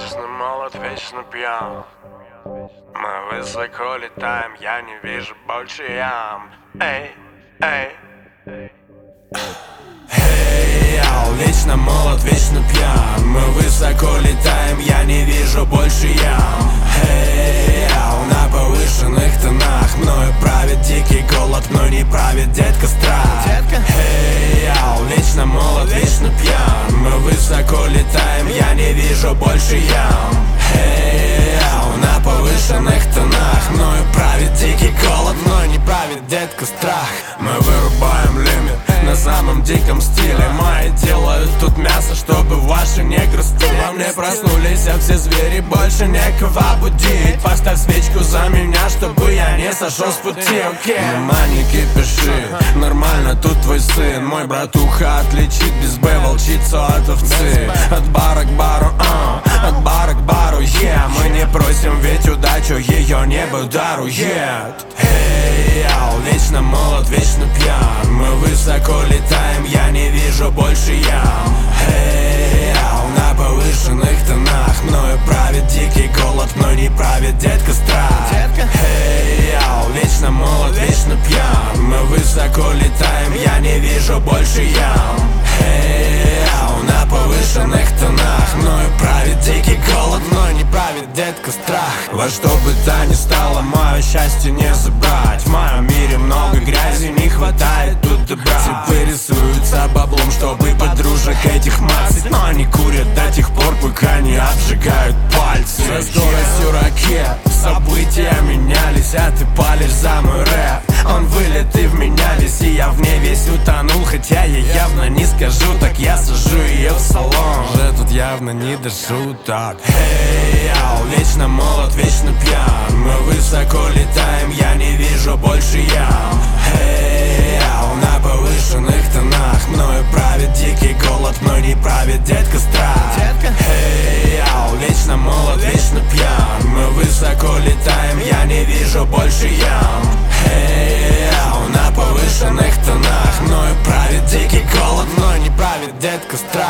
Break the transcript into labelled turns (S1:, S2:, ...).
S1: Вечно молод, вечно пьян. Мы высоко летаем, я не вижу больше ям. Эй, эй.
S2: Эй, яу, вечно молод, вечно пьян. Мы высоко летаем, я не вижу больше ям. Эй, яу, на повышенных тонах мною правит дикий голод, мной не правит детка страх. Эй, яу, вечно молод, вечно пьян. Мы высоко летаем, я не вижу больше ям. Эй, яу, на повышенных тонах мною правит дикий голод, мной не правит детка страх. Мы вырубаем лимит на самом диком стиле. Мои делают тут мясо, чтобы ваши не грустили. Во мне проснулись, а все звери, больше некого будить. Поставь свечку за меня, чтобы я не сошел с пути, окей? Мама, не кипиши, нормально тут твой сын. Мой братуха отличит без Б волчицу от овцы. От бара к бару, от бара к бару, Мы не просим, ведь удачу ее небо дарует. Эй, яу, вечно молод, вечно пьян. Мы высоко летаем, я не вижу больше ям. Эй, яу, на повышенных тонах мною правит дикий голод, мной не правит детка страх. Эй, яу, вечно молод, вечно пьян. Мы высоко летаем, я не вижу больше ям. Эй, яу, на повышенных тонах мною правит дикий голод, мной не правит детка страх. Во что бы то ни стало, мое счастье не забрать. В моем мире много грязи, не хватает тут добра. Типы рисуются баблом, чтобы подружек этих мацать. Но они курят до тех пор, пока не обжигают пальцы. Со скоростью ракет события менялись, а ты палишь за мой рэп. Он вылет и в меня весь, и я в ней весь утонул. Хотя я явно не скажу, так я сажу ее в салон. Уже тут явно не до шуток. Эй, яу, вечно молод, вечно пьян. Мы высоко летаем, я не вижу больше ям. Эй, яу, на повышенных тонах мною правит дикий голод, мной не правит детка страх. Эй, яу, вечно молод, вечно пьян. Мы высоко летаем, я не вижу больше ям. Эй, яу, на повышенных тонах мною правит дикий голод, мной не правит детка страх.